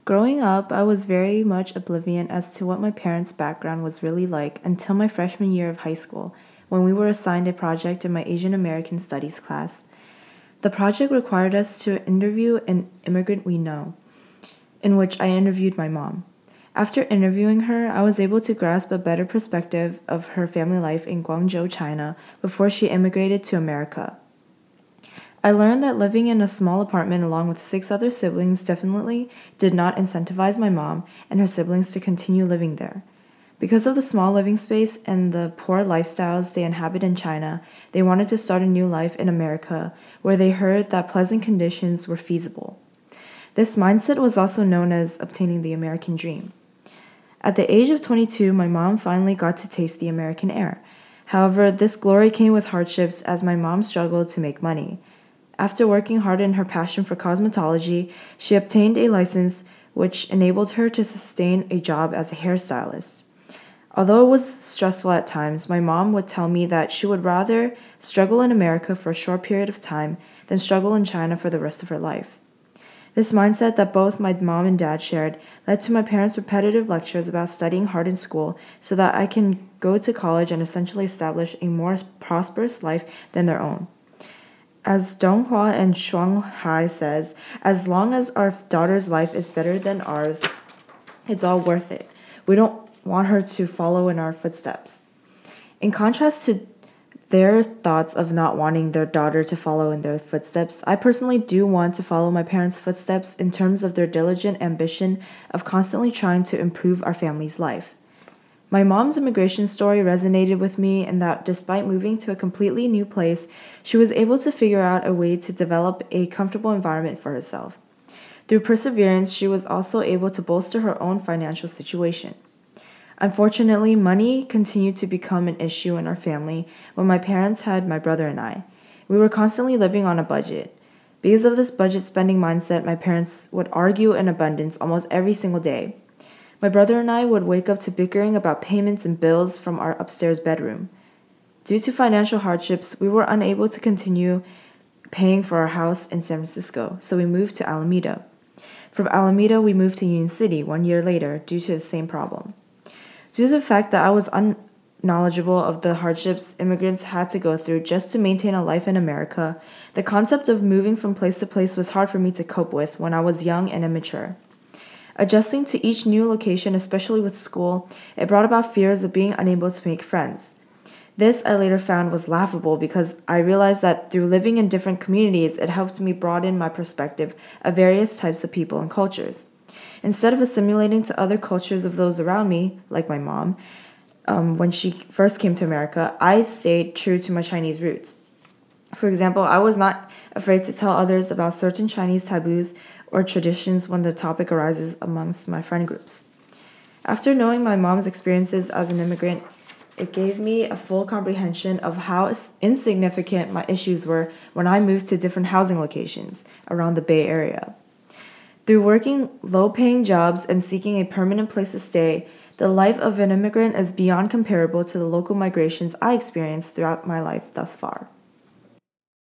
Growing up, I was very much oblivious as to what my parents' background was really like until my freshman year of high school, when we were assigned a project in my Asian American Studies class. The project required us to interview an immigrant we know, in which I interviewed my mom. After interviewing her, I was able to grasp a better perspective of her family life in Guangzhou, China, before she immigrated to America. I learned that living in a small apartment along with six other siblings definitely did not incentivize my mom and her siblings to continue living there. Because of the small living space and the poor lifestyles they inhabit in China, they wanted to start a new life in America where they heard that pleasant conditions were feasible. This mindset was also known as obtaining the American dream. At the age of 22, my mom finally got to taste the American air. However, this glory came with hardships as my mom struggled to make money. After working hard in her passion for cosmetology, she obtained a license which enabled her to sustain a job as a hairstylist. Although it was stressful at times, my mom would tell me that she would rather struggle in America for a short period of time than struggle in China for the rest of her life. This mindset that both my mom and dad shared led to my parents' repetitive lectures about studying hard in school so that I can go to college and essentially establish a more prosperous life than their own. As Donghua and Shuanghai says, as long as our daughter's life is better than ours, it's all worth it. We don't want her to follow in our footsteps. In contrast to their thoughts of not wanting their daughter to follow in their footsteps, I personally do want to follow my parents' footsteps in terms of their diligent ambition of constantly trying to improve our family's life. My mom's immigration story resonated with me in that despite moving to a completely new place, she was able to figure out a way to develop a comfortable environment for herself. Through perseverance, she was also able to bolster her own financial situation. Unfortunately, money continued to become an issue in our family when my parents had my brother and I. We were constantly living on a budget. Because of this budget spending mindset, my parents would argue in abundance almost every single day. My brother and I would wake up to bickering about payments and bills from our upstairs bedroom. Due to financial hardships, we were unable to continue paying for our house in San Francisco, so we moved to Alameda. From Alameda, we moved to Union City 1 year later due to the same problem. Due to the fact that I was unknowledgeable of the hardships immigrants had to go through just to maintain a life in America, the concept of moving from place to place was hard for me to cope with when I was young and immature. Adjusting to each new location, especially with school, it brought about fears of being unable to make friends. This I later found was laughable because I realized that through living in different communities, it helped me broaden my perspective of various types of people and cultures. Instead of assimilating to other cultures of those around me, like my mom, when she first came to America, I stayed true to my Chinese roots. For example, I was not afraid to tell others about certain Chinese taboos or traditions when the topic arises amongst my friend groups. After knowing my mom's experiences as an immigrant, it gave me a full comprehension of how insignificant my issues were when I moved to different housing locations around the Bay Area. Through working low-paying jobs and seeking a permanent place to stay, the life of an immigrant is beyond comparable to the local migrations I experienced throughout my life thus far.